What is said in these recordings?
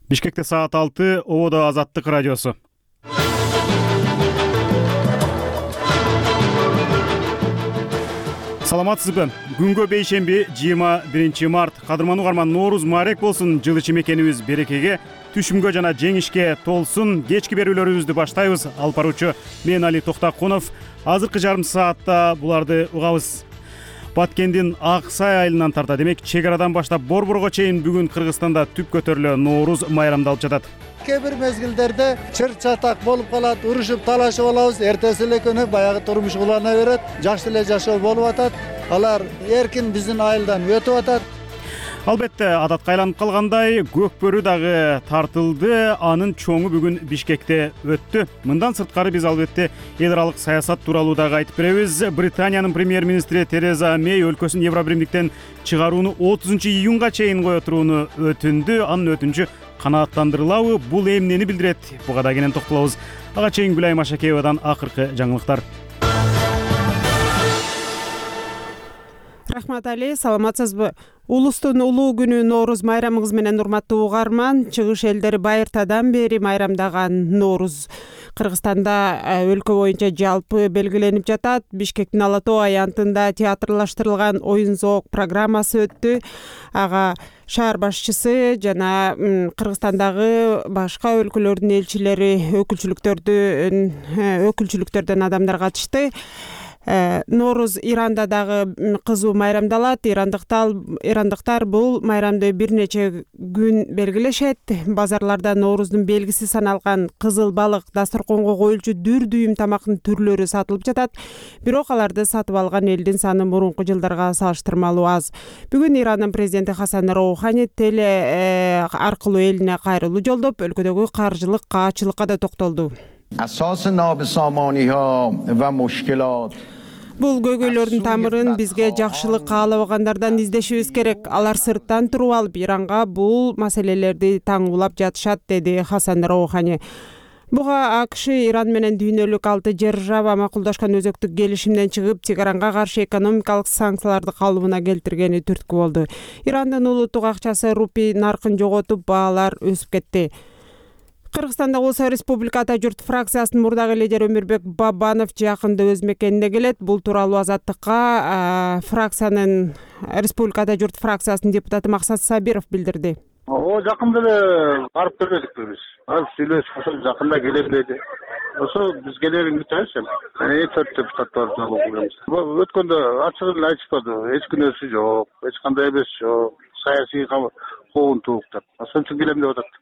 Бишкекте саат 6, Ободо Азаттык радиосу. Саламатсызбы? Күнгө бейшемби 21 март. Кадырман угарман, Нооруз мубарак болсун. Жыл ичи мекенибиз берекеге, түшүмгө жана жеңишке толсун. Кечки берүүлөрүбүздү баштайбыз. Алып баруучу мен Али Токтакунов. Азыркы жарым саатта буларды угабыз. Баткендин Ак Сай айылынан тарта, демек чек арадан баштап Борборго чейин бүгүн Кыргызстанда түп көтөрүлө Нооруз майрамдалып жатат. Кээ бир мезгилдерде чыр-чатак болуп калат, урушуп талашып алабыз. Эртеси эле күнү баягы турмуш улана берет. Жакшы эле жашоо болуп атат. Алар эркин биздин айылдан өтүп атат. Албетте, адатка айланып калгандай көкбөрү дагы тартылды. Анын чоңу бүгүн Бишкекте өттү. Мындан сырткары биз албетте эл аралык саясат тууралуу дагы айтып беребиз. Британиянын премьер-министри Тереза Мэй өлкөсүн Евробиримдиктен чыгарууну 30 июнга чейин кое турууну өтүндү. Анын өтүнчү канааттандырылабы, бул эмнени билдирет? Буга да кенен токтолобуз. Ага чейин Гүлай Машакеевадан акыркы жаңылыктар. Рахмат Али, саламатсызбы? Улустун улуу күнү Нооруз майрамыңыз менен урматтуу угарман. Чыгыш элдери байыртадан бери майрамдаган Нооруз Кыргызстанда өлкө боюнча жалпы белгиленип жатат. Бишкектин Ала Тоо аянтында театрлаштырылган оюн зоок программасы өттү. Ага шаар башчысы жана Кыргызстандагы башка өлкөлөрдүн элчилери, өкүлчүлүктөрдөн адамдар катышты. Нооруз Иранда дагы кызуу майрамдалат. Ирандыктар бул майрамды бир нече күн белгилешет. Базарларда Нооруздун белгиси саналган кызыл балык, дасторконго коюлчу дүр дүйүм тамактын түрлөрү сатылып жатат. Бирок аларды сатып алган элдин саны мурунку жылдарга салыштырмалуу аз. Бүгүн Ирандын президенти Хасан Роухани теле аркылуу элине кайрылуу жолдоп, өлкөдөгү каржылык каачылыкка да токтолду. Бул көйгөйлөрдүн тамырын бизге жакшылык каалабагандардан издешибиз керек. Алар сырттан туруп алып Иранга бул маселелерди таңуулап жатышат, деди Хасан Роухани. Буга АКШ Иран менен дүйнөлүк 6 держава макулдашкан өзөктүк келишимден чыгып, Тегаранга каршы экономикалык санкцияларды калыбына келтиргени түрткү болду. Ирандын улуттук акчасы рупий наркын жоготуп, баалар өсүп кетти. Кыргызстанда болсо Республика Ата журт фракциясынын мурдагы лидери Өмүрбек Бабанов жакында өз мекенине келет. Бул тууралуу Азаттыкка фракциянын Республика Ата журт фракциясынын депутаты Максат Сабиров билдирди. Жакында эле барып келдикпи биз. Аз сүйлөшүп жакында келем деди. Ошо биз келерин күтөбүз эми. 4 депутат бар жолугубуз. Өткөндө ачыгын эле айтышпады. Эч күнөөсү жок, эч кандай эмес жок. Саясий куугунтук деп. Ошон үчүн келем деп атат.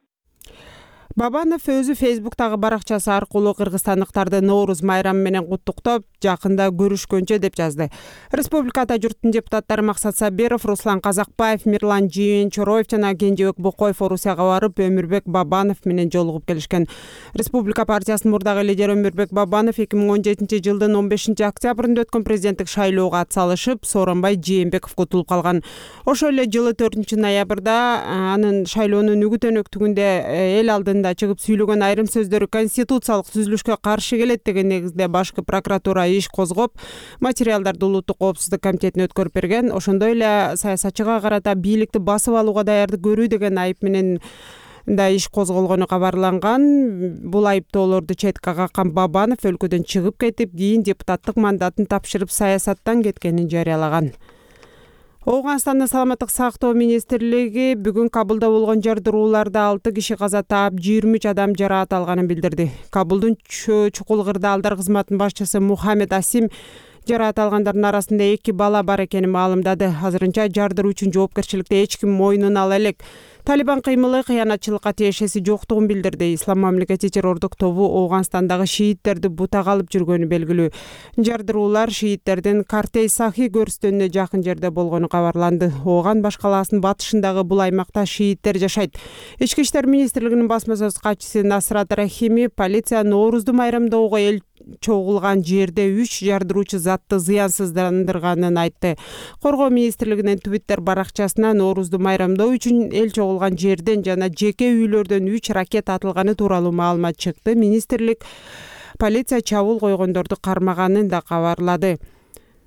Бабанов өзү Фейсбуктагы баракчасы аркылуу кыргызстандыктарды Нооруз майрамы менен куттуктап, жакында көрүшкөнчө деп жазды. Республика Ата журттун депутаттары Максат Сабиров, Руслан Казакбаев, Мирлан Жийен-Чороев жана Кенжебек Бокоев Орусияга барып, Өмүрбек Бабанов менен жолугуп келишкен. Республика партиясынын мурдагы лидери Өмүрбек Бабанов 2017 жылдын 15 октябрында өткөн президенттик шайлоого атсалышып, Сооронбай Жээнбеков утулуп калган. Ошол эле жылы 4 ноябрда анын шайлоонун үгүт-өнөктүгүндө эл алдында чыгып сүйлөгөн айрым сөздөрү конституциялык түзүлүшкө каршы келет деген негизде башкы прокуратура иш козгоп, материалдарды Улуттук коопсуздук комитетине өткөрүп берген. Ошондой эле саясатчыга карата бийликти басып алууга даярдык көрүү деген айып менен да иш козголгону кабарланган. Бул айыптоолорду четке каккан Бабанов өлкөдөн чыгып кетип, кийин депутаттык мандатын тапшырып саясаттан кеткенин жарыялаган. Ооганстандын саламаттык сактоо министрлиги бүгүн Кабулда болгон жардырууларда 6 киши каза таап, 23 адам жараат алганын билдирди. Кабулдун чукул кырдаалдар кызматынын башчысы Мухаммед Асим жараат алгандардын арасында 2 бала бар экенин маалымдады. Азырынча жардыруу үчүн жоопкерчиликти эч ким мойнуна ала элек. Талибан кыймылы кыянатчылыкка тиешеси жоктугун билдирди. Ислам мамлекети террордук тобу Ооганстандагы шииттерди бутак алып жүргөнү белгилүү. Жардыруулар шииттердин Картей Сахи көрүстөнүнө жакын жерде болгону кабарланды. Ооган баш калаасынын батышындагы бул аймакта шииттер жашайт. Ички иштер министрлигинин басма сөз катчысы Насрат Рахими полиция Ноорузду майрамдоого эл чогулган жерде 3 жардыруучу затты зыянсыздандырганын айтты. Коргоо министрлигинин Twitter баракчасына Ноорузду майрамдоо үчүн эл чогулган жерден жана жеке үйлөрдөн 3 ракета атылганы тууралуу маалымат чыкты. Министрлик полиция чабуул койгондорду кармаганын да кабарлады.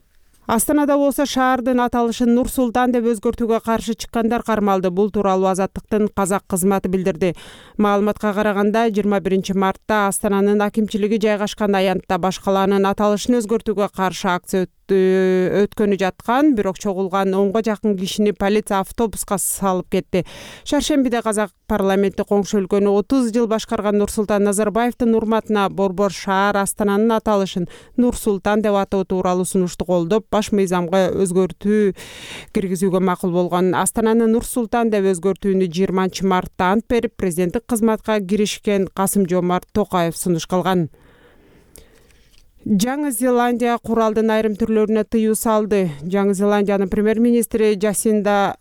Астанада болсо шаардын аталышын Нур Султан деп өзгөртүүгө каршы чыккандар кармалды. Бул тууралуу Азаттыктын казак кызматы билдирди. Маалыматка караганда 21 мартта Астананын акимчилиги жайгашкан аянтта баш калаанын аталышын өзгөртүүгө каршы акция өткөнү жаткан, бирок чогулган 10га жакын кишини полиция автобуска салып кетти. Шаршембиде казак парламенти коңшу өлкөнү 30 жыл башкарган Нурсултан Назарбаевдин урматына борбор шаар Астананын аталышын Нур Султан деп атоо тууралуу сунушту колдоп, баш мыйзамга өзгөртүү киргизүүгө макул болгон. Астананы Нур Султан деп өзгөртүүнү 20 мартта ант берип, президенттик кызматка киришкен Касым-Жомарт Токаев сунуш кылган. Жаңы Зеландия куралдын айрым түрлөрүнө тыюу салды. Жаңы Зеландиянын премьер-министри Жасинда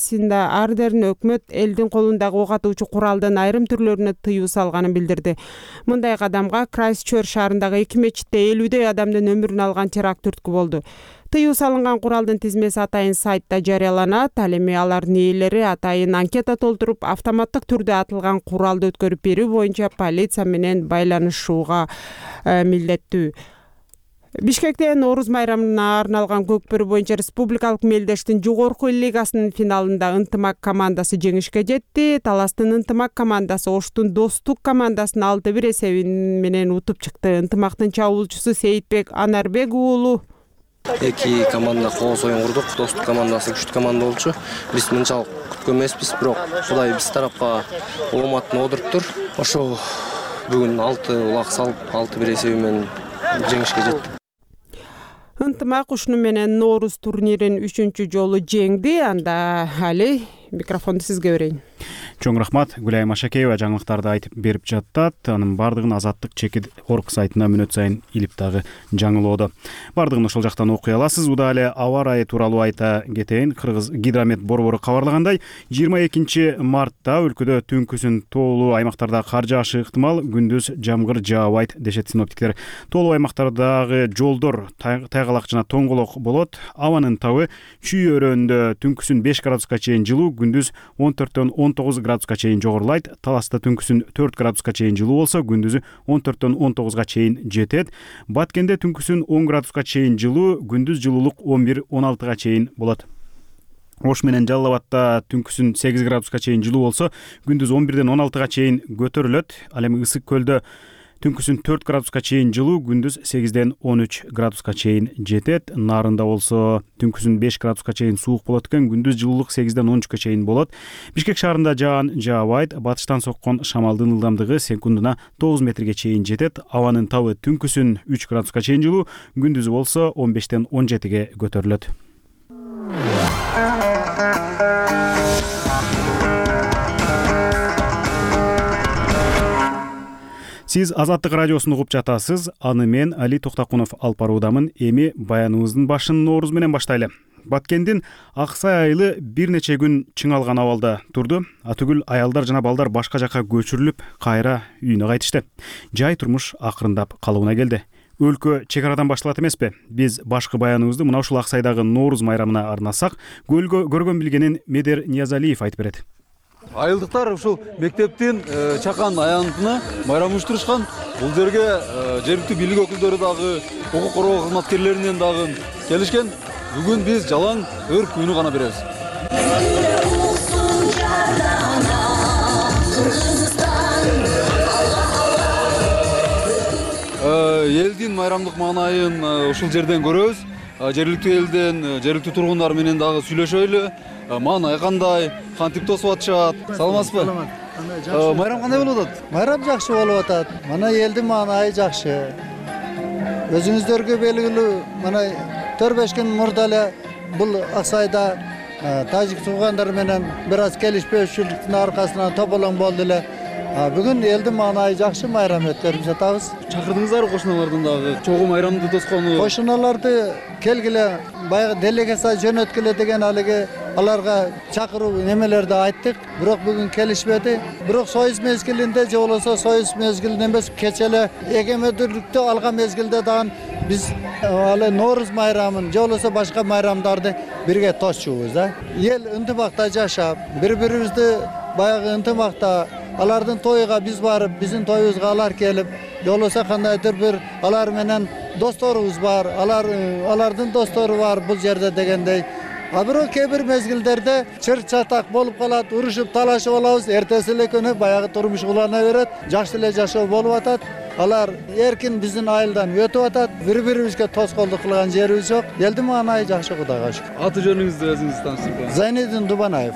Ардерн өкмөт элдин колундагы ок атуучу куралдын айрым түрлөрүнө тыюу салганын билдирди. Мындай кадамга Крайстчерч шаарындагы 2 мечитте 50дөй адамдын өмүрүн алган теракт түрткү болду. Тыюу салынган куралдын тизмеси атайын сайтта жарыяланат. Ал эми алардын ээлери атайын анкета толтуруп, автоматтык түрдө атылган куралды өткөрүп берүү боюнча полиция менен байланышууга милдеттүү. Бишкекте Нооруз майрамына арналган көкпөрү боюнча республикалык мелдештин жогорку лигасынын финалында Ынтымак командасы жеңишке жетти. Таластын Ынтымак командасы Оштун Достук командасын 6-1 эсеби менен утуп чыкты. Ынтымактын чабуулчусу Сейитбек Анарбек уулу: Эки команда кооз оюн курдук. Достук командасы күчтүү команда болчу. Биз мынчалык күткөн эмеспиз, бирок Кудай биз тарапка ооматын одуруптур. Ошо бүгүн 6 улак салып 6-1 эсеби менен жеңишке жетти. Ынтымак ушуну менен Нооруз турнирин 3-чү жолу жеңди. Анда али микрофонду сизге берейин. Чоң рахмат. Гүлайым Ашакеева жаңылыктарды айтып берип жаттат. Анын бардыгын Азаттык чекит орг сайтына мүнөт сайын илип дагы жаңылоодо. Бардыгын ошол жактан окуй аласыз. Удаалы аба ырайы тууралуу айта кетейин. Кыргыз гидромет борбору кабарлагандай, 22 мартта өлкөдө түнкүсүн тоолуу аймактарда кар жаашы ыктымал, күндүз жамгыр жаабайт дешет синоптиктер. Тоолуу аймактардагы жолдор тайгалак жана тоңголок болот. Абанын табы чүй өрөөндө түнкүсүн 5 градуска чейин жылуу, күндүз 14-төн 19 градуска чейин жогорулайт. Таласта түнкүсүн 4 градуска чейин жылуу болсо, күндүзү 14-төн 19га чейин жетет. Баткенде түнкүсүн 10 градуска чейин жылуу, күндүз жылуулук 11-16га чейин болот. Ош менен Жалал Абадта түнкүсүн 8 градуска чейин жылуу болсо, күндүз 11-ден 16га чейин көтөрүлөт. Ал эми Ысык көлдө түнкүсүн 4 градуска чейин жылуу, күндүз 8-ден 13 градуска чейин жетет. Нарында болсо түнкүсүн 5 градуска чейин суук болот экен, күндүз жылуулук 8-ден 13га чейин болот. Бишкек шаарында жаан жаабайт. Батыштан соккон шамалдын ылдамдыгы секундуна 9 метрге чейин жетет. Абанын табы түнкүсүн 3 градуска чейин жылуу, күндүзү болсо 15-ден 17ге көтөрүлөт. Сиз Азаттык радиосун угуп жатасыз. Аны мен Али Токтакунов алып баруудамын. Эми баяныбыздын башын Нооруз менен баштайлы. Баткендин Аксай айылы бир нече күн чыңалган абалда турду. Атүгүл аялдар жана балдар башка жакка көчүрүлүп, кайра үйүнө кайтышты. Жай турмуш акырындап калыбына келди. Өлкө чек арадан башталат эмеспи? Биз башкы баяныбызды мына ушул Аксайдагы Нооруз майрамына арнасак, көргөн билгенин Медер Ниязалиев айтып берет. Айылдыктар ушул мектептин чакан аянтына майрам уюштурушкан. Бул жерге жергиликтүү бийлик өкүлдөрү дагы, укук коргоо кызматкерлеринен дагы келишкен. Бүгүн биз жалаң өрт күнү гана беребиз. Элдин майрамдык маанайын ушул жерден көрөбүз. Жергиликтүү элден, жергиликтүү тургундар менен дагы сүйлөшөйлү. Маанай кандай, кантип тосуп атышат? Саламатсызбы? Майрам кандай болуп атат? Майрам жакшы болуп атат. Мана элдин маанайы жакшы. Өзүңүздөргө белгилүү, мана 4-5 күн мурда эле бул Аксайда тажик туугандар менен бир аз келишпешүүлүктүн аркасынан тополоң болду эле. Бүгүн элдин маанайы жакшы майрам өткөрүп жатабыз. Чакырдыңыздарбы кошуналардын дагы чогуу майрамды тоскону? Кошуналарды келгиле, баягы делегация жөнөткүлө деген аларга чакыруу немелерди айттык. Бирок бүгүн келишпеди. Бирок союз мезгилинде же болбосо союз мезгилинде эмес, кечеле эгемендүүлүктү алган мезгилде дагы биз Нооруз майрамын же болбосо башка майрамдарды бирге тосчубуз да. Эл ынтымакта жашап, бири-бирибизди баягы ынтымакта Alardın toyuğa biz barıp, bizim toyubuzga alar kelip, bolbosa kandaydyr bir alar menen dostorubuz var, alardın dostoru var bu yerde degendey. Biro kebir mezgilderde çır çatak bolup kalat, uruşup talaşıp alabız, ertesile günü bayağı turmuş ulana beret, jakşı ele jaşоо bolup atat. Alar erkin bizin ayıldan ötüp atat, bir-birimizge toskolduk kılgan jerimiz yok. Geldi mi anayı jakşı Kudayga şükür. Аты жөнүңүздү өзүңүз таанышып коюңуз. Zayniddin Dubanayev.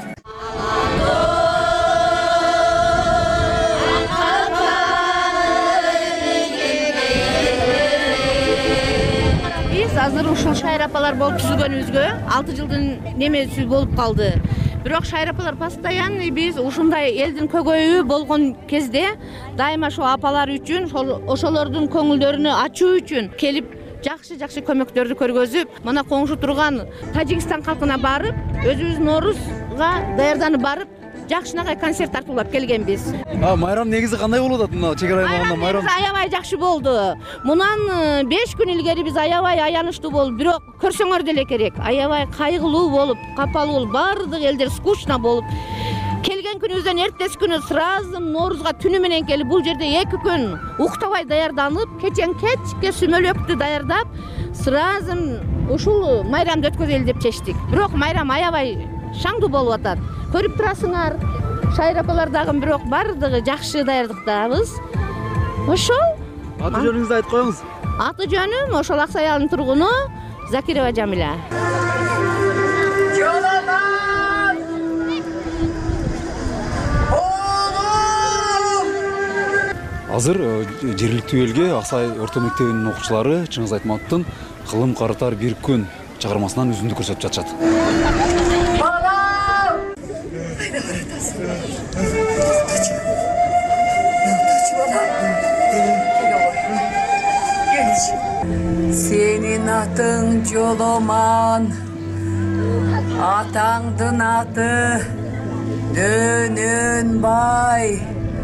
Biz азыр ушул шайыр апалар болуп түзүлгөнүбүзгө 6 жылдын немеси болуп калды. Бирок шайыр апалар постоянный биз ушундай элдин көбөйүү болгон кезде дайыма ошо апалар үчүн, ошолордун көңүлдөрүнү ачуу үчүн келип жакшы көмөктөрдү көргөзүп, мына коңшу турган Тажикстан калкына барып, өзүбүз Ноорузга даярданып барып, жакшынакай концерт тартуулап келгенбиз. Майрам негизи кандай болуп атат мына чек ара аймагында майрам? Аябай жакшы болду. Мунан 5 күн илгери биз аябай аянычтуу болуп, бирок көрсөңөр деле керек. Аябай кайгылуу болуп, капалуу болуп, бардык элдер скучно болуп. Келген күнүбүздөн эртеси күнү сразу Ноорузга түнү менен келип, бул жерде 2 күн уктабай даярданып, кечке сүмөлөктү даярдап, сразу ушул майрамды өткөзөлү деп чечтик. Бирок майрам аябай шаңдуу болуп атат. Көрүп турасыңар, шайыр апалар дагы бирок бардыгы жакшы даярдыктабыз. Ошол. Аты жөнүңүздү айтып коюңуз. Аты жөнүм ошол Аксай тургуну Закирова Жамиля. Азыр жергиликтүү элге Аксай орто мектебинин окуучулары Чыңгыз Айтматовдун кылым карытар бир күн чыгармасынан үзүндү көрсөтүп жатышат. Senin atın Joloman, atаңдын аты Дөнөнбай.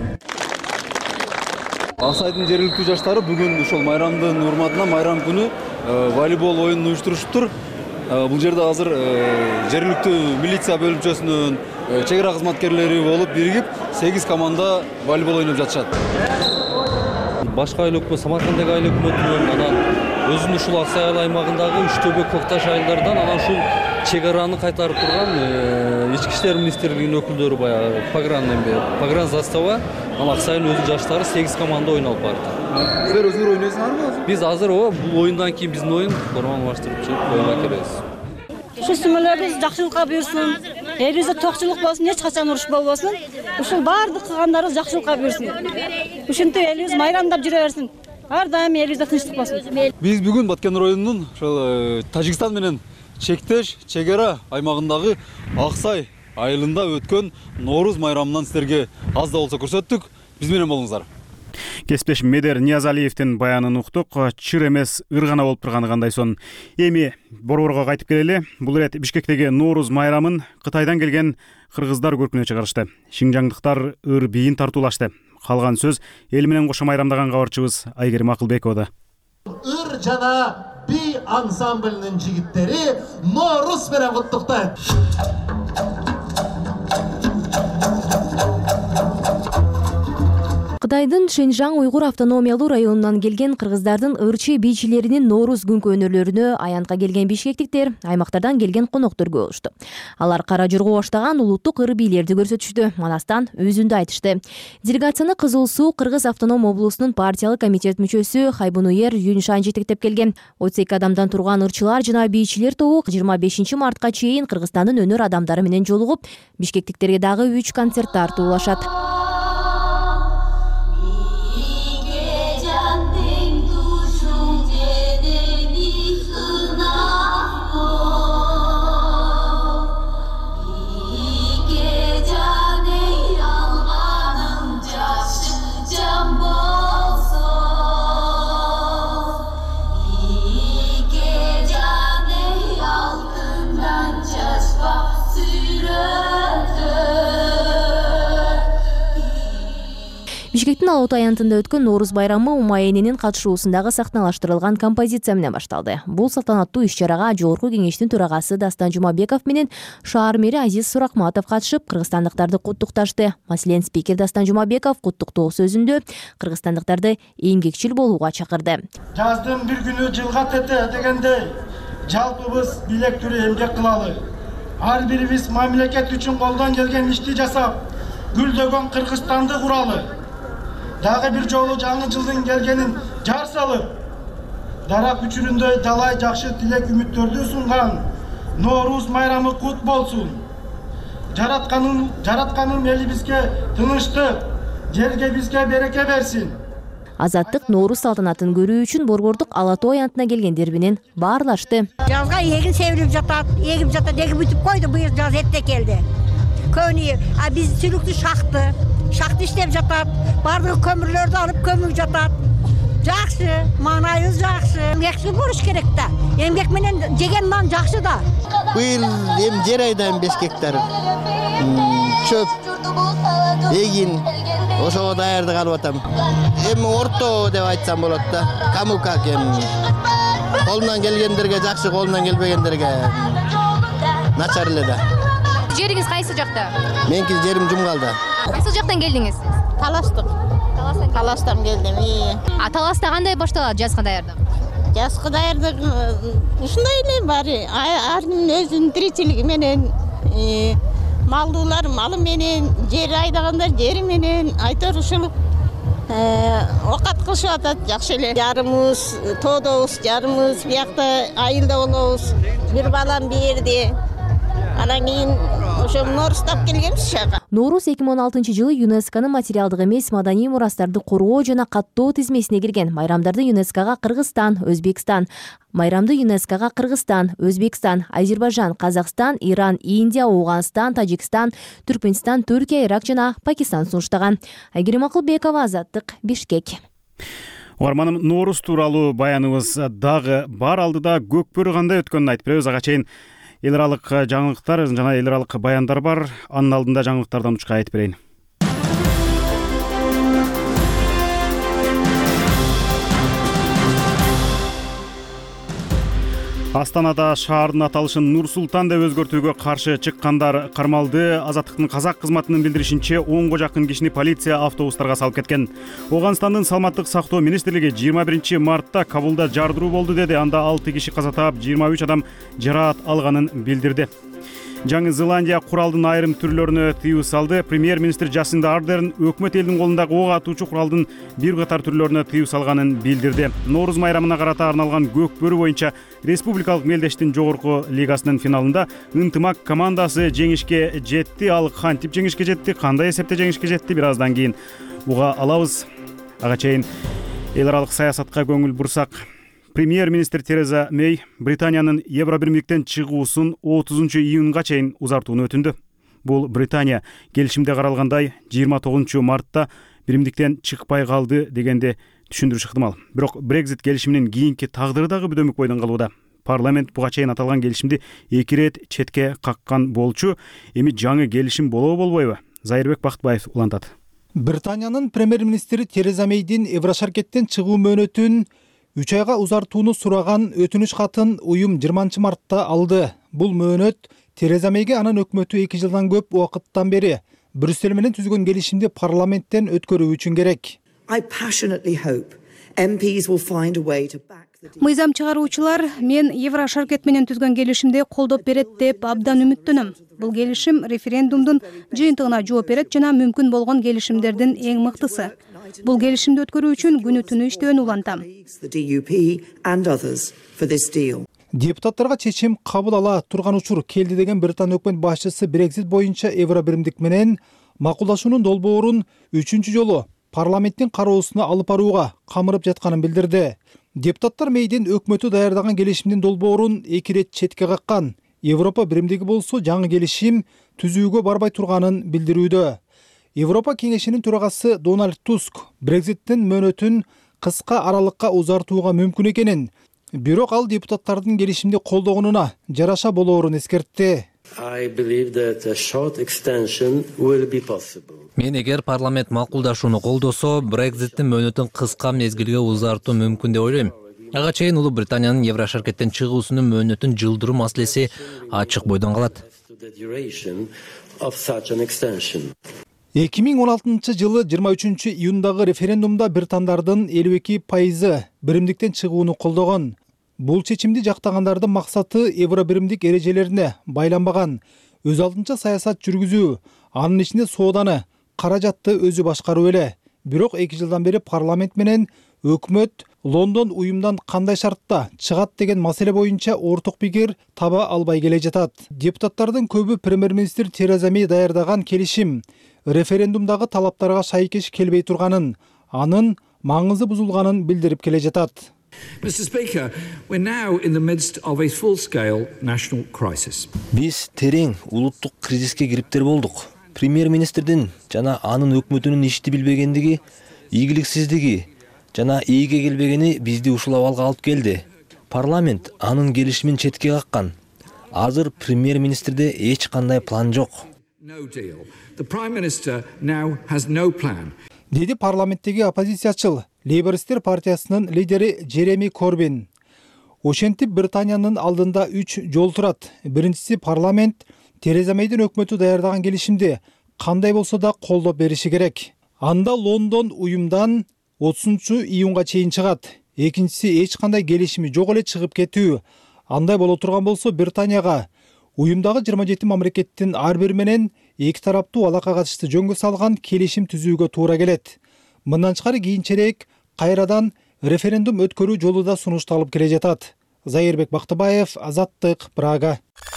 Аксайдын жергиликтүү жаштары бүгүн ушул майрамдын урматына майрам күнү волейбол оюнун уюштурушуптур. Бул жерде азыр жергиликтүү милиция бөлүмчөсүнүн чек ара кызматкерлери болуп биригип 8 команда волейбол ойноп жатышат. Башка айыл өкмөтү, Самаркандагы айыл өкмөтүнөн, анан өзүнүн ушул Аксай аймагындагы Үчтөбө, Көкташ айылдардан, анан ушул чек араны кайтарып турган ички иштер министрлигинин өкүлдөрү баягы погран застава, анан Аксайдын өзү жаштары 8 команда ойноп барып. Силер өзүңөр ойнойсуңарбы? Биз азыр бул оюндан кийин биздин оюн формалаштырып чыгып оюнга киребиз. Ушул сүмөлөрүбүз жакшылыкка буйрсун. Элибизде токчулук болсун, эч качан уруш болбосун. Ушул бардык кылгандарыбыз жакшылыкка буйрсун. Ушинтип элибиз майрамдап жүрө берсин. Ар дайым элибизде тынчтык болсун. Биз бүгүн Баткен районунун ошол Тажикстан менен чектеш чек ара аймагындагы Аксай айылында өткөн Норуз майрамынан силерге аз да болсо көрсөттүк. Биз менен болуңуздар. Кесиптеш Медер Ниязалиевдин баянын уктук. Чыр эмес ыргана болуп турганы кандай сон. Эми борборго кайтып келели. Бул ирет Бишкектеги Норуз майрамын Кытайдан келген кыргыздар көркүнө чыгарышты. Шинжаңдыктар ыр бийин тартуулашты. Калган сөз эл менен кошо майрамдаган кабарчыбыз Айгерим Акылбековда. Ыр жана би ансамбльнин жигиттери Норуз менен куттуктайт. Кытайдын Шэньчжаң уйгур автономиялуу районунан келген кыргыздардын ырчы бийчилеринин Норуз күнкү өнөрлөрүнө аянтка келген бишкектиктер аймактардан келген коноктор болушту. Алар кара жургу баштаган улуттук ыр бийлерди көрсөтүштү. Манастан өзүндү айтышты. Делегацияны Кызыл Суу Кыргыз автоном облусунун партиялык комитет мүчөсү Хайбунуер Юншан жетектеп келген. 32 адамдан турган ырчылар жана бийчилер тобу 25 мартка чейин Кыргызстандын өнөр адамдары менен жолугуп, бишкектиктерге дагы 3 концерт тартуулашат. Бишкектин Алатуу аянтында өткөн Нооруз байрамы Умайенинин катышуусундагы сахналаштырылган композиция менен башталды. Бул салтанаттуу иш-чарага Жогорку кеңештин төрагасы Дастан Жумабеков менен шаар мэри Азиз Суракматов катышып, кыргызстандыктарды куттукташты. Маселен, спикер Дастан Жумабеков куттуктоо сөзүндө кыргызстандыктарды эмгекчил болууга чакырды. Жаздын бир күнү жылга тете дегендей, жалпыбыз билектүү эмгек кылалы. Ар бирибиз мамлекет үчүн колдон келген ишти жасап, гүлдөгөн Кыргызстанды куралы. Дагы бир жолу жаңы жылдын келгенин жар салып, дарак үчүрүндөй далай жакшы тилек үмүттөрдү сунган Нооруз майрамы кут болсун. Жаратканын элибизге тынычтык, жерге бизге береке берсин. Азаттык Нооруз салтанатын көрүү үчүн Борбордук Алатуу аянтына келгендер менен баарлашты. Жазга эгин себилип жатат, эгип бүтүп койду, быйыл жаз эрте келди. Көбүнө биз сүлүктү шахты иштеп жатат, бардыгы көмүрлөрдү алып көмүп жатат. Жакшы, маанайыбыз жакшы. Эмгекчил болуш керек да. Эмгек менен жеген нан жакшы да. Быйыл жер айдайм 5 гектар. Чөп, эгин, ошого даярдык алып атам. Орто деп айтсам болот да. Кому как колунан келгендерге жакшы, колунан келбегендерге начар эле да. Жериңиз кайсы жакта? Меники жерим Жумгалда. Кайсы жактан келдиңиз? Таластан келдим. Таласта кандай башталат жазга даярдык? Жазга даярдык ушундай эле бар. Ар кимдин өзүнүн тиричилиги менен, малдуулар малы менен, жер айдагандар жери менен, айтор ушул окат кылышып атат, жакшы эле. Жарымыбыз тоодобуз, жарымыбыз биякта айылда болобуз. Бир балам берди. Анан кийин ошо Ноорустап келгенбиз шага. Нооруз 2016-жылы ЮНЕСКОнун материалдык эмес маданий мурастарды коргоо жана каттоо тизмесине кирген. Майрамдарды ЮНЕСКОга Кыргызстан, Өзбекстан, майрамды ЮНЕСКОга Кыргызстан, Өзбекстан, Азербайжан, Казакстан, Иран, Индия, Ооганстан, Тажикстан, Түркмөнстан, Түркия, Ирак жана Пакистан сунуштаган. Айгерим Акылбекова, Азаттык, Бишкек. Угарманым, Нооруз тууралуу баяныбыз дагы бар алдыда көкбөрү кандай өткөнүн айтып беребиз. Ага чейин эл аралык жаңылыктар жана эл аралык баяндар бар. Анын алдында жаңылыктардан учка айтып берейин. Астанада шаардын аталышын Нур Султан деп өзгөртүүгө каршы чыккандар кармалды. Азаттыктын казак кызматынын билдиришинче 10го жакын кишини полиция автобустарга салып кеткен. Ооганстандын саламаттык сактоо министрлиги 21 мартта Кабулда жардыруу болду деди. Анда 6 киши каза таап, 23 адам жараат алганын билдирди. Жаңы Зеландия куралдын айрым түрлөрүнө тыюу салды. Премьер-министр Жасинда Ардерн өкмөт элдин колундагы ок атуучу куралдын бир катар түрлөрүнө тыюу салганын билдирди. Нооруз майрамына карата арналган көкбөрү боюнча республикалык мелдештин жогорку лигасынын финалында Ынтымак командасы жеңишке жетти. Ал кантип жеңишке жетти, кандай эсепте жеңишке жетти, бир аздан кийин уга алабыз. Ага чейин эл аралык саясатка көңүл бурсак, Премьер-министр Тереза Мэй Британиянын Евробирмиктен чыгуусун 30-июнга чейин узартууну өтүндү. Бул Британия келишимде каралгандай 29 мартта биримдиктен чыкпай калды дегенде түшүндүрүш ыктымал. Бирок Брекзит келишиминин кийинки тагдыры дагы бөдөмүк бойдон калууда. Парламент буга чейин аталган келишимди 2 рет четке каккан болчу. Эми жаңы келишим болобу болбойбу? Зайырбек Бактыбаев улантат. Британиянын премьер-министри Тереза Мэйдин Еврошаркеттен чыгуу мөөнөтүн 3 айга узартууну сураган өтүнүч катын уюм 20 мартта алды. Бул мөөнөт Тереза Мэйге анын өкмөтү 2 жылдан көп убакыттан бери Брюссель менен түзгөн келишимди парламенттен өткөрүү үчүн керек. Мыйзам чыгаруучулар мен Еврошаркет менен түзгөн келишимди колдоп берет деп абдан үмүттөнөм. Бул келишим референдумдун жыйынтыгына жооп берет жана мүмкүн болгон келишимдердин эң мыктысы. Бул келишимди өткөрүү үчүн күнү түнү иштөөнү улантам. Депутаттарга чечим кабыл ала турган учур келди деген Британ өкмөт башчысы Брекзит боюнча Евробиримдик менен макулдашуунун долбоорун 3-чү жолу парламенттин кароосуна алып барууга камырып жатканын билдирди. Депутаттар Мэйдин өкмөтү даярдаган келишимдин долбоорун 2 рет четке каккан. Европа биримдиги болсо жаңы келишим түзүүгө барбай турганын билдирүүдө. Европа кеңешинин төрагасы Дональд Туск Брекзиттин мөөнөтүн кыска аралыкка узартууга мүмкүн экенин, бирок ал депутаттардын келишимди колдогонуна жараша болоорун эскертти. Мен эгер парламент макулдашууну колдосо, Брекзиттин мөөнөтүн кыска мезгилге узартуу мүмкүн деп ойлойм. Ага чейин Улуу Британиянын Евро шаркеттен чыгуусунун мөөнөтүн жылдыруу маселеси ачык бойдон калат. 2016 жылы 23 июндагы референдумда британдардын 52% биримдиктен чыгууну колдогон. Бул чечимди жактагандардын максаты евро биримдик эрежелерине байланбаган өз алдынча саясат жүргүзүү, анын ичинде сооданы, каражатты өзү башкаруу эле. Бирок 2 жылдан бери парламент менен өкмөт Лондон уюмдан кандай шартта чыгат деген маселе боюнча орток пикир таба албай келе жатат. Депутаттардын көбү премьер-министр Тереза Мэй даярдаган келишим референдумдагы талаптарга шайкеш келбей турганын, анын маңызы бузулганын билдирип келе жатат. Mr. Speaker, we're now in the midst of a full-scale national crisis. Биз терең улуттук кризиске кириптер болдук. Премьер-министрдин жана анын өкмөтүнүн ишти билбегендиги, ийгиликсиздиги жана ийге келбегени бизди ушул абалга алып келди. Парламент анын келишимин четке каккан. Азыр премьер-министрде эч кандай план жок. No deal. The Prime Minister now has no plan. Деди парламенттеги оппозициячыл Лейбористер партиясынын лидери Джереми Корбин. Ошентип Британиянын алдында 3 жол турат. Биринчиси парламент Тереза Мэйдин өкмөтү даярдаган келишимди кандай болсо да колдоп бериши керек. Анда Лондон уюмдан 30 июнга чейин чыгат. Экинчиси эч кандай келишими жок эле чыгып кетүү. Андай боло турган болсо Британияга уюмдагы 27 мамлекеттин ар бири менен эки тараптуу алака катышты жөнгө салган келишим түзүүгө туура келет. Мындан тышкары кийинчерээк кайрадан референдум өткөрүү жолу да сунушталып келе жатат. Зайырбек Бактыбаев, Азаттык, Прага.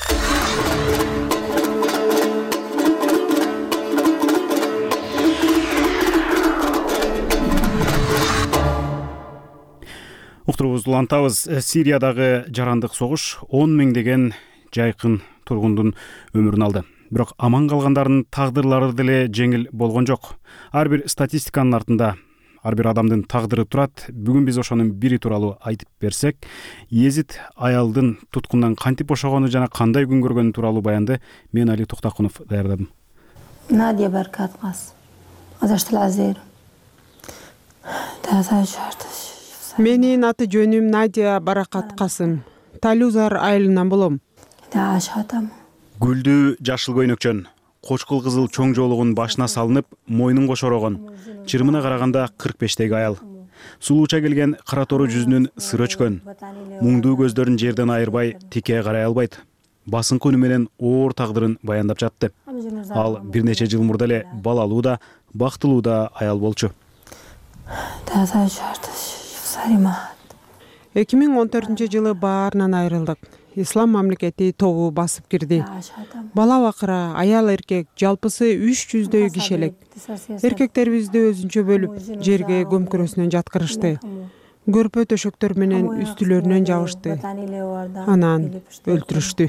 Уктуруубузду улантабыз. Сириядагы жарандык согуш 10 миңдеген жайкын тургундун өмүрүн алды. Бирок аман калгандардын тагдырлары деле жеңил болгон жок. Ар бир статистиканын артында ар бир адамдын тагдыры турат. Бүгүн биз ошонун бири тууралуу айтып берсек, Езид аялдын туткундан кантип бошогону жана кандай күн көргөнү тууралуу баянды мен Али Токтакунов даярдадым. Надя Баркаткас. Азаштыл азер. Менин аты жөнүм Надя Баракаткасым. Талюзар айылынан болом. Гүлдүү жашыл көйнөкчөн, кочкул кызыл чоң жоолугун башына салынып, мойнун кошорогон, чырмына караганда 45теги аял. Сулууча келген кара тору жүзүнүн сыр өчкөн, муңдуу көздөрүн жерден айырбай тике карай албайт. Басыңкы үнү менен оор тагдырын баяндап жатты. Ал бир нече жыл мурда эле балалуу да, бактылуу да аял болчу. 2014 жылы баарынан айрылдык. Ислам мамлекети тобу басып кирди. Бала бакыра, аял эркек жалпысы 300дөй киши элек. Эркектерибизди өзүнчө бөлүп, жерге көмкөрөсүнөн жаткырышты. Көрпө төшөктөр менен үстүлөрүнөн жабышты. Анан өлтүрүштү.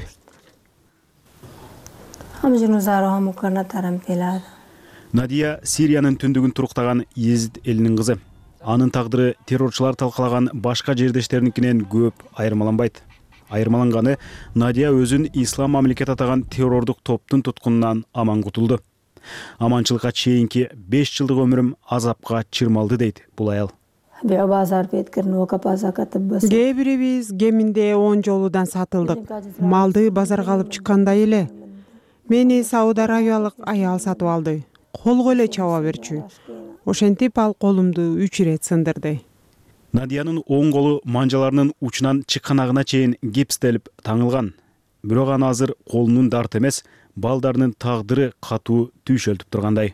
Надия Сириянын түндүгүн туруктаган Езид элинин кызы. Анын тагдыры террорчулар талкалаган башка жердештериникинен көп айырмаланбайт. Айырмаланганы Надия өзүн ислам мамлекет атаган террордук топтун туткунунан аман кутулду. Аманчылыкка чейинки 5 жылдык өмүрүм азапка чырмалды дейт бул аял. Кээ бирибиз кеминде 10 жолудан сатылдык. Малды базарга алып чыккандай эле. Мени Сауд Арабиялык аял сатып алды. Колго эле чаба берчү. Ошентип ал колумду 3 ирет сындырды. Надиянын оң колу манжаларынын учунан чыкканагына чейин гипстелип таңылган. Бирок аны азыр колунун дарты эмес, балдарынын тагдыры катуу түйшөлтүп тургандай.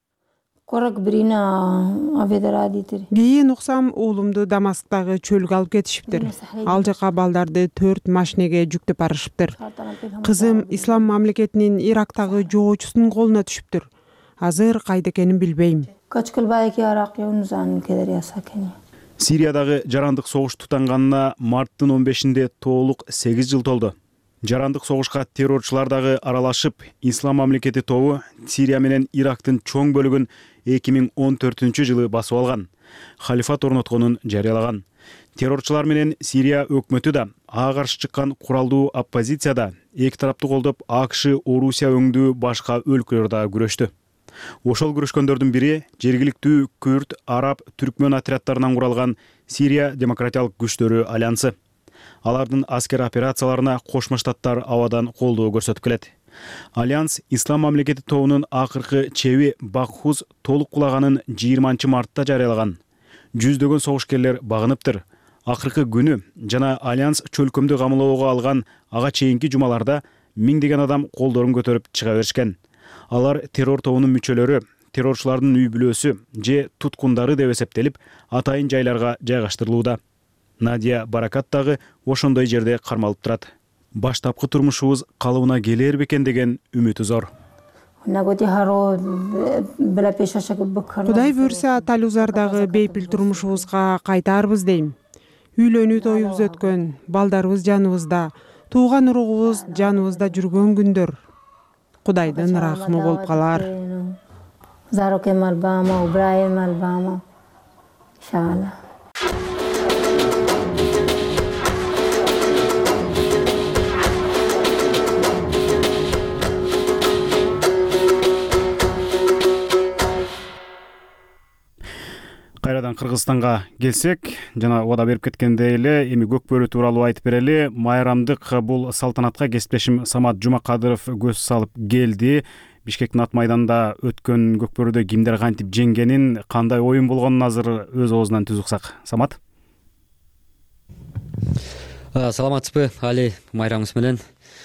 Кийин уксам уулумду Дамасктагы чөлгө алып кетишиптир. Ал жака балдарды 4 машинеге жүктөп барышыптыр. Кызым ислам мамлекетинин Ирактагы жоочусунун колуна түшүптүр. Азыр кайда экенин билбейм. Сириядагы жарандык согуш тутанганына марттын 15-нде толук 8 жыл толду. Жарандык согушка террорчулар дагы аралашып, ислам мамлекети тобу Сирия менен Ирактын чоң бөлүгүн 2014 жылы басып алган. Халифат орнотконун жарыялаган. Террорчулар менен Сирия өкмөтү да, ага каршы чыккан куралдуу оппозиция да эки тараптуу колдоп АКШ, Орусия өңдүү башка өлкөлөр да күрөштү. Ошол күрөшкөндөрдүн бири жергиликтүү күрд, араб, түркмөн отрядтарынан куралган Сирия демократиялык күчтөрү альянсы. Алардын аскер операцияларына Кошмо Штаттар абадан колдоо көрсөтүп келет. Альянс Ислам мамлекети тобунун акыркы чеби Бакхуз толук кулаганын 20 мартта жарыялаган. Жүздөгөн согушкерлер багыныптыр. Акыркы күнү жана Альянс чөлкөмдү камылоого алган ага чейинки жумаларда миңдеген адам колдорун көтөрүп чыга беришкен. Алар террор тобунун мүчөлөрү, террорчулардын үй бүлөсү же туткундары деп эсептелип, атайын жайларга жайгаштырылууда. Надия Баракат дагы ошондой жерде кармалып турат. Баштапкы турмушубуз калыбына келер бекен деген үмүтү зор. Кудай буйрса Талузардагы бейпил турмушубузга кайтаарбыз дейм. Үйлөнүү тоюбуз өткөн, балдарыбыз жаныбызда, тууган уругубуз жаныбызда жүргөн күндөр. Кудайдын рахмы болуп калар. Кайрадан Кыргызстанга келсек, жана убада берип кеткендей эле эми көкбөрү тууралуу айтып берели. Майрамдык бул салтанатка кесиптешим Самат Жумакадыров көз салып келди. Бишкектин ат майданында өткөн көкбөрүдө кимдер кантип жеңгенин, кандай оюн болгонун азыр өз оозунан түз уксак. Самат. Саламатсызбы, Али, майрамыңыз менен.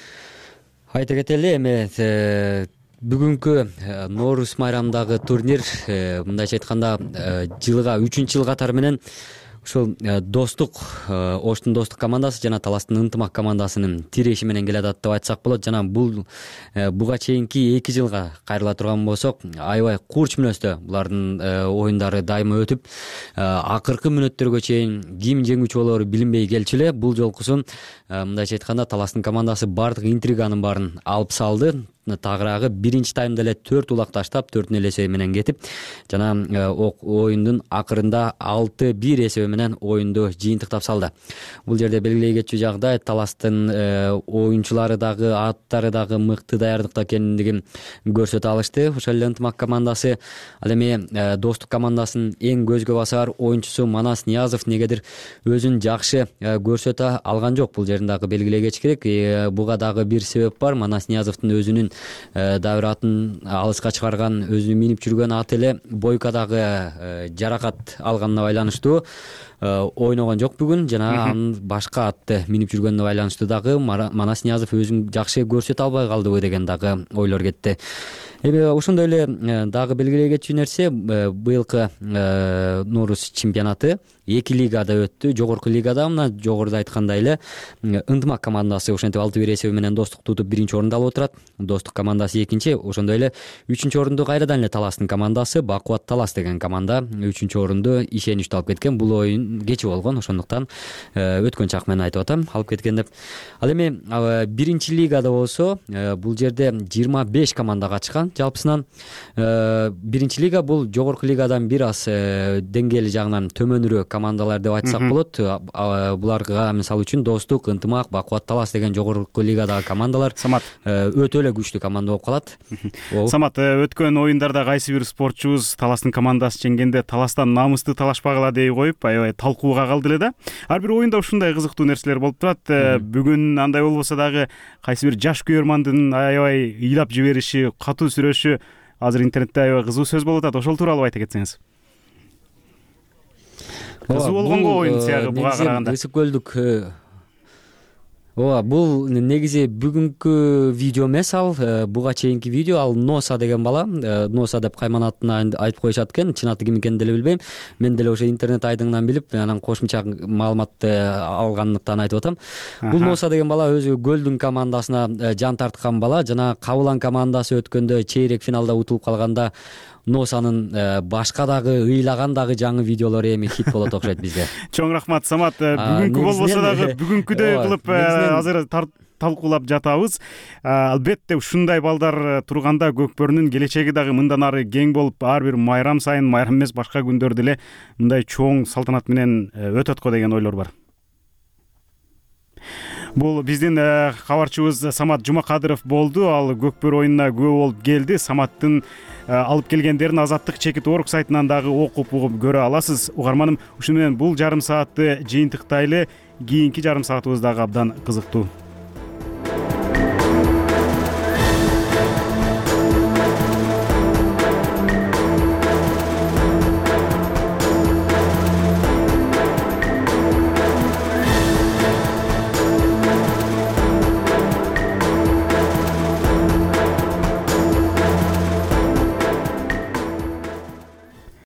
Айта кетели, эми бүгүнкү Нооруз майрамдагы турнир мындайча айтканда жылга 3-чү жыл катары менен ушул достук Оштун достук командасы жана Таластын ынтымак командасынын тиреши менен келатат деп айтсак болот. Жана буга чейинки 2 жылга кайрыла турган болсок, аябай курч мүнөздө булардын оюндары дайыма өтүп, акыркы мүнөттөргө чейин ким жеңүүчү болору билинбей келчү эле. Бул жолкусун мындайча айтканда Таластын командасы бардык интриганын баарын алып салды. Тагыраагы биринчи таймда эле 4 улак таштап 4-0 эсеби менен кетип, жана оюндун акырында 6-1 эсеби менен оюнду жыйынтыктап салды. Бул жерде белгилей кетчү жагдай, Таластын оюнчулары дагы, аттары дагы мыкты даярдыкта экендигин көрсөтө алышты. Ошол эле ынтымак командасы, ал эми достук командасынын эң көзгө басар оюнчусу Манас Ниязов негедир өзүн жакшы көрсөтө алган жок. Бул жерин дагы белгилей кетиш керек. Буга дагы бир себеп бар. Манас Ниязовдун өзүнүн дабыр атын алыска чыгарган, өзү минип жүргөн ат эле бойкадагы жаракат алганына байланыштуу ойногон жок бүгүн, жана анын башка атты минип жүргөнүнө байланыштуу дагы Манас Ниязов өзүн жакшы көрсөтө албай калдыбы деген дагы ойлор кетти. Эми ошондой эле дагы белгилей кетчү нерсе, быйылкы Нооруз чемпионаты 2 лигада өттү. Жогорку лигада мына жогоруда айткандай эле ынтымак командасы ошентип 6-1 эсеби менен достукту утуп 1-чи орунду алып отурат. Достук командасы 2-чи, ошондой эле 3-чү орунду кайрадан эле Таластын командасы, Бакубат Талас деген команда 3-чү орунду ишеничтүү алып кеткен. Бул оюн кечи болгон, ошондуктан өткөн чак менен айтып атам, алып кеткен деп. Ал эми 1-чи лигада болсо, бул жерде 25 команда катышкан. Жалпысынан 1-чи лига бул жогорку лигадан бир аз деңгээли жагынан төмөнүрөөк командалар деп айтсак болот. Буларга мисалы үчүн Достук, Ынтымак, Бакубат Талас деген жогорку лигадагы командалар өтө эле күчтүү команда болуп калат. Самат, өткөн оюндарда кайсы бир спортчубуз Таластын командасы жеңгенде Таластан намысты талашпагыла дей коюп, аябай талкууга калды эле да. Ар бир оюнда ушундай кызыктуу нерселер болуп турат. Бүгүн андай болбосо дагы кайсы бир жаш күйөрмандын аябай ыйлап жибериши, катуу сүрөшү азыр интернетте аябай кызуу сөз болуп атат. Ошол тууралуу айта кетсеңиз. Кызуу болгонго оюн сыягы буга караганда. Ысык көлдүк. Ооба, бул негизи бүгүнкү видео эмес, ал буга чейинки видео. Ал Носа деген бала, Носа деп кайман атын айтып коюшат экен. Чын аты ким экенин деле билбейм. Мен деле ошо интернет айдыңынан билип, анан кошумча маалыматты алгандыктан айтып атам. Бул Носа деген бала өзү Көлдүн командасына жан тарткан бала, жана Кабылан командасы өткөндө чейрек финалда утулуп калганда Носанын башка дагы ыйлаган дагы жаңы видеолору эми хит болот окшойт бизге. Чоң рахмат, Самат. Бүгүнкү болбосо дагы бүгүнкүдөй кылып азыр талкуулап жатабыз. Албетте ушундай балдар турганда Көкбөрүнүн келечеги дагы мындан ары кең болуп, ар бир майрам сайын, майрам эмес башка күндөрдө эле мындай чоң салтанат менен өтөт го деген ойлор бар. Бул биздин кабарчыбыз Самат Жумакадыров болду. Ал Көкбөрү оюнуна күбө болуп келди. Саматтын алып келгендерин Азаттык чекит орг сайтынан дагы окуп угуп көрө аласыз. Угарманым, ушуну менен бул жарым саатты жыйынтыктайлы. Кийинки жарым саатыбыз дагы абдан кызыктуу.